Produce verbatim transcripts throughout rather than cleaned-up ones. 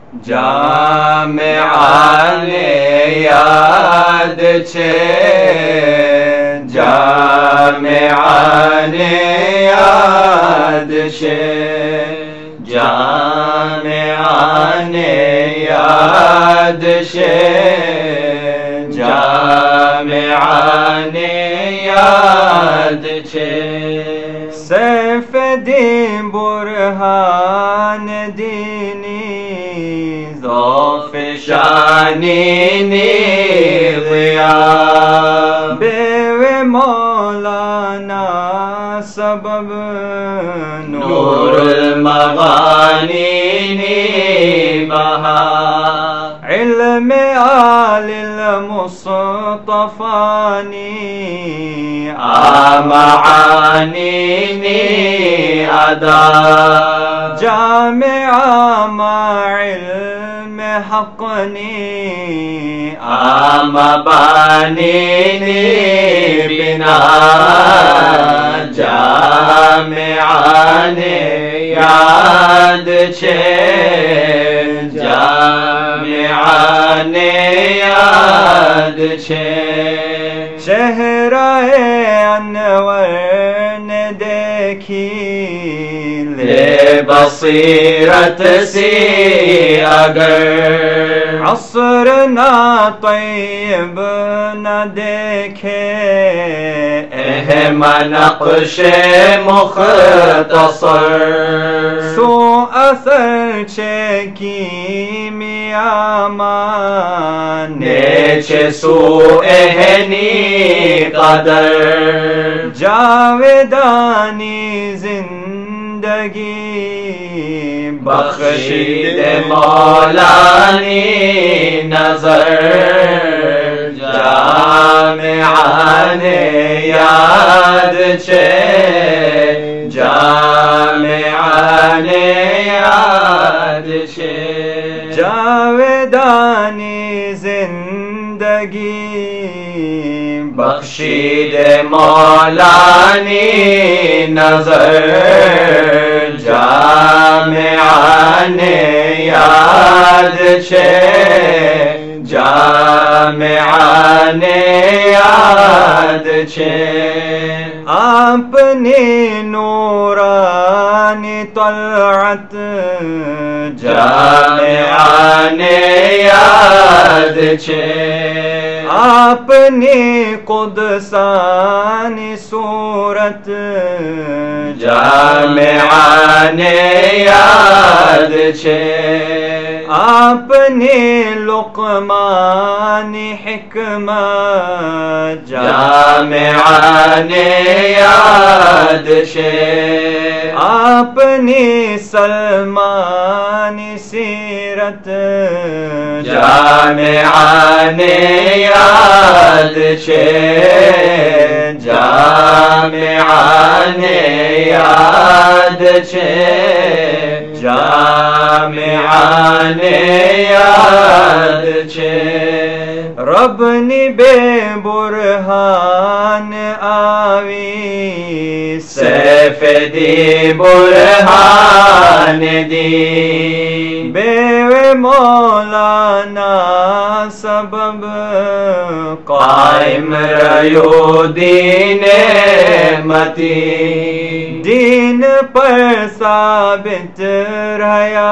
جامعان یاد چھے جامعان یاد چھے جامعان یاد چھے جامعان یاد چھے سیف دین برہان دینی ذوف شانی نیغیا بے مولانا سبب نور المغانی بہا علم آل المصطفانی آمعانی ادا جامع ما علم حقنی آم بانینی بنا جامعان یاد چھے جامعان یاد چھے چہرہ انور نے دیکھی لے بصیرت سی اگر عصر نہ طیب نہ دیکھے اہم نقش مختصر سو اثر چھے کیمیا مانے چھے سو اہنی قدر جاودانی زندگی بخشید مولانی نظر جامعان یاد چھے جامعان یاد چھے جاودانی زندگی بخشید مولانی نظر جامعان یاد چھے جامعان یاد چھے اپنی نورانی طلعت جامعان یاد چھے اپنی قدسانی صورت جامعان یاد چھے اپنی لقمانی حکمت جامعان یاد چھے اپنی سلمانی سیرت جامعان یاد چھے جامعان یاد چھے جامعان یاد چھے رب نی بے برہان آوی سیف دی برہان دی بے مولانا سبب قائم ریو دین متی دین پر ثابت رہیا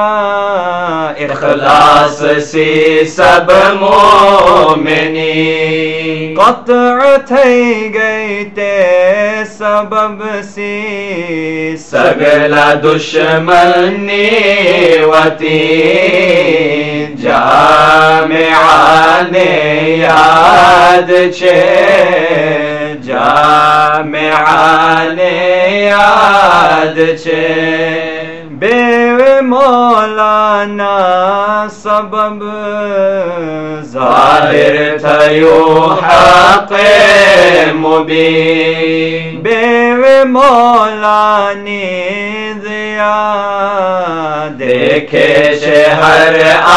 اخلاص سی سب مومنی قطع تھئی گئی تے سبب سی سگلا دشمنی وتی جامعان یاد چھے جامعان یاد چھے بے مولانا سبب ظاہر تھیو حق مبین بے مولانی ضیا دیکھے شہر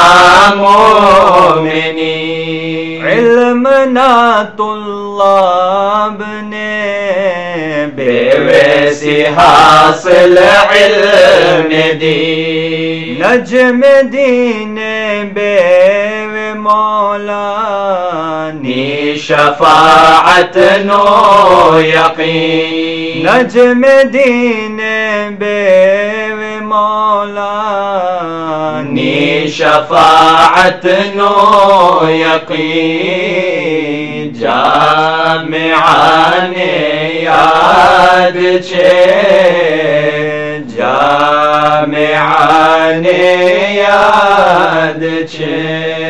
آمومنی علم نا طلاب نے بے کیسی حاصل علم دی نجم دین بے مولا نی شفاعت نو یقین نجم دین بے مولا نی شفاعت نو یقین جامعان یاد چھے جامعان یاد چھے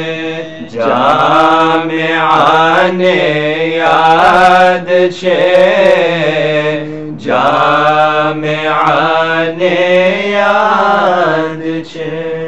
جامعان یاد چھے جامعان یاد چھے